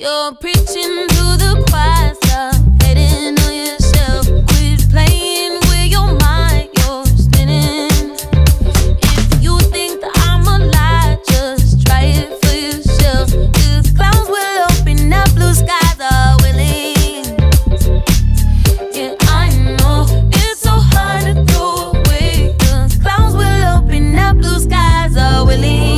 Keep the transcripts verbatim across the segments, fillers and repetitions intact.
You're preaching to the choir, stop hating on yourself. Quit playing with your mind, you're spinning. If you think that I'm a lie, just try it for yourself. Cause clouds will open up, blue skies are willing. Yeah, I know it's so hard to throw away. Cause clouds will open up, blue skies are willing.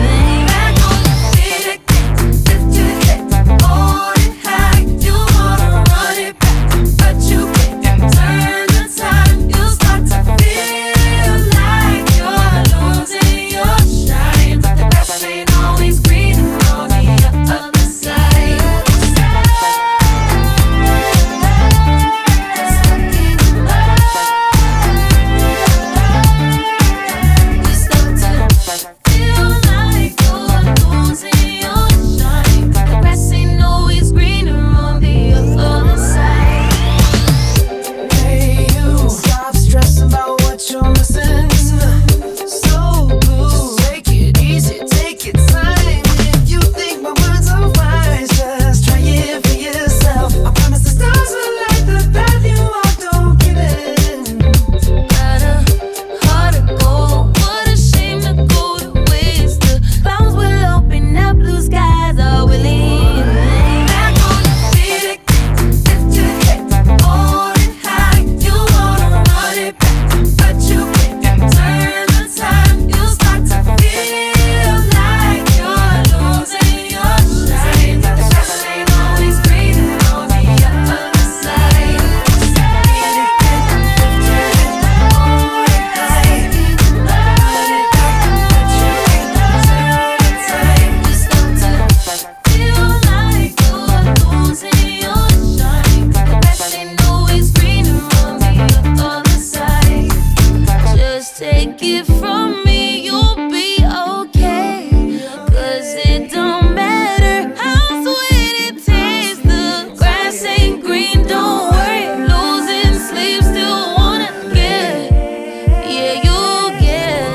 Take it from me, you'll be okay. Cause it don't matter how sweet it tastes. The grass ain't green, don't worry. Losing sleep, still wanna get. Yeah, you'll get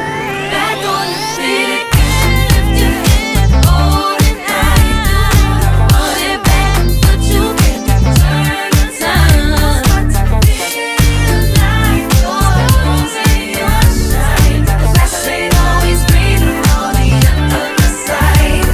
back on your feet again. Lift your head, hold it high. Hold it back, but you can't turn the time. Feel like you're losing your shine. The grass ain't always greener on the other side.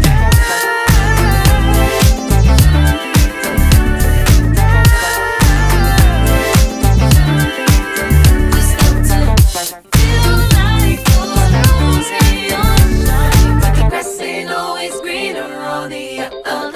Just got to feel like you're losing your shine. The grass ain't always greener on the other